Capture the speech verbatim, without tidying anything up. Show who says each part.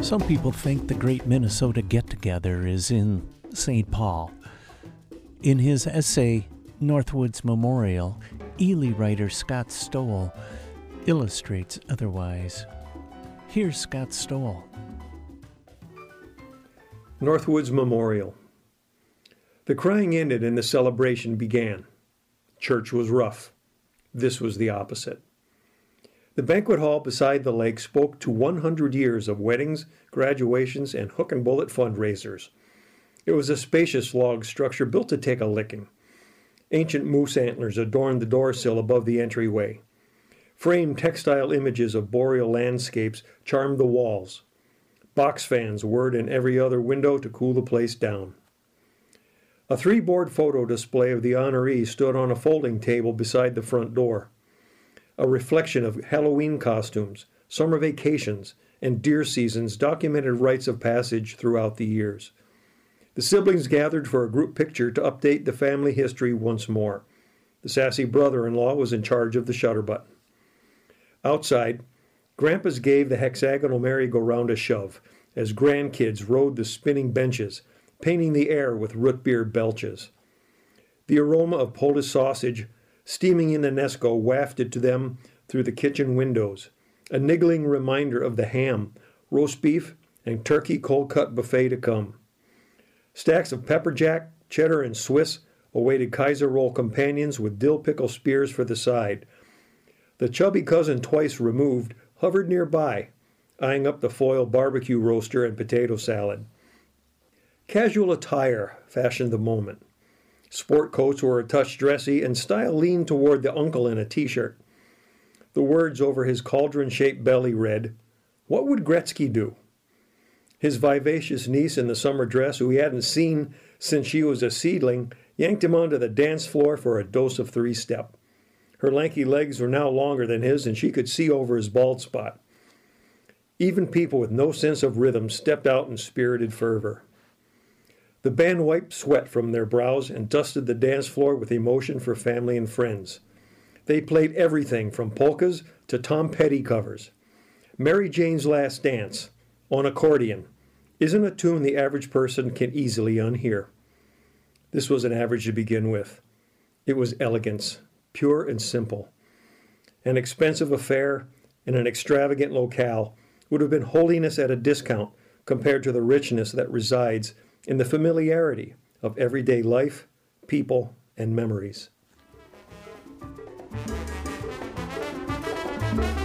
Speaker 1: Some people think the great Minnesota get-together is in Saint Paul. In his essay, Northwoods Memorial, Ely writer Scott Stoll illustrates otherwise. Here's Scott Stoll.
Speaker 2: Northwoods Memorial. The crying ended and the celebration began. Church was rough. This was the opposite. The banquet hall beside the lake spoke to one hundred years of weddings, graduations, and hook and bullet fundraisers. It was a spacious log structure built to take a licking. Ancient moose antlers adorned the doorsill above the entryway. Framed textile images of boreal landscapes charmed the walls. Box fans whirred in every other window to cool the place down. A three-board photo display of the honoree stood on a folding table beside the front door. A reflection of Halloween costumes, summer vacations, and deer seasons documented rites of passage throughout the years. The siblings gathered for a group picture to update the family history once more. The sassy brother-in-law was in charge of the shutter button. Outside, Grandpas gave the hexagonal merry-go-round a shove as grandkids rode the spinning benches, painting the air with root beer belches. The aroma of Polish sausage steaming in the Nesco wafted to them through the kitchen windows, a niggling reminder of the ham, roast beef, and turkey cold-cut buffet to come. Stacks of pepper jack, cheddar, and Swiss awaited Kaiser roll companions with dill pickle spears for the side. The chubby cousin twice removed hovered nearby, eyeing up the foil barbecue roaster and potato salad. Casual attire fashioned the moment. Sport coats were a touch dressy, and style leaned toward the uncle in a T-shirt. The words over his cauldron-shaped belly read, "What would Gretzky do?" His vivacious niece in the summer dress, who he hadn't seen since she was a seedling, yanked him onto the dance floor for a dose of three-step. Her lanky legs were now longer than his, and she could see over his bald spot. Even people with no sense of rhythm stepped out in spirited fervor. The band wiped sweat from their brows and dusted the dance floor with emotion for family and friends. They played everything from polkas to Tom Petty covers. Mary Jane's Last Dance, on accordion, isn't a tune the average person can easily unhear. This was an average to begin with. It was elegance, pure and simple. An expensive affair in an extravagant locale would have been holiness at a discount compared to the richness that resides in the familiarity of everyday life, people, and memories.